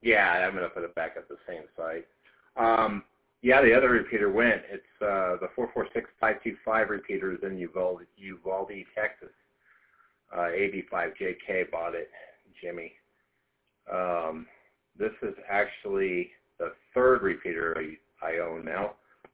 Yeah, I'm going to put it back at the same site. Yeah, the other repeater went. It's the 446525 repeater is in Uvalde, Texas. AB5JK bought it, Jimmy. This is actually the third repeater I own now.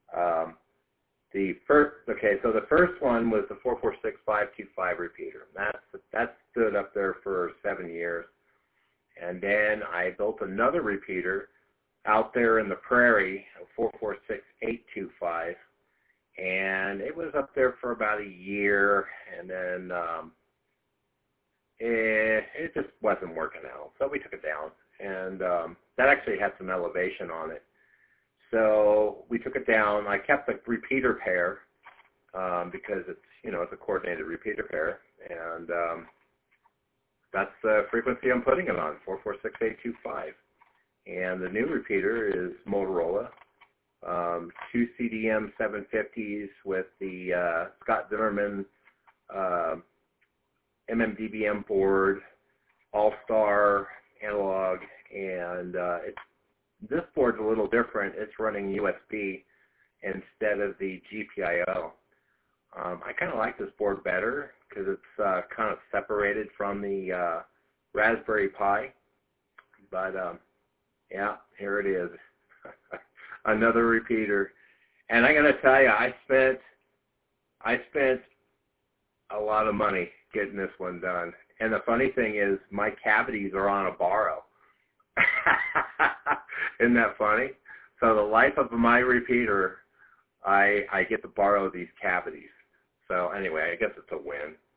So the first one was the 446525 repeater. That stood up there for 7 years. And then I built another repeater out there in the prairie, a 446825, and it was up there for about a year, and then it just wasn't working out, so we took it down, and that actually had some elevation on it. So we took it down. I kept the repeater pair because it's a coordinated repeater pair, and that's the frequency I'm putting it on, 446825. And the new repeater is Motorola, 2 CDM 750s with the Scott Zimmerman MMDBM board, All-Star analog, and this board's a little different. It's running USB instead of the GPIO. I kind of like this board better because it's kind of separated from the Raspberry Pi. But yeah, here it is, another repeater. And I'm going to tell you, I spent a lot of money getting this one done. And the funny thing is, my cavities are on a borrow. Isn't that funny? So the life of my repeater, I get to borrow these cavities. So anyway, I guess it's a win.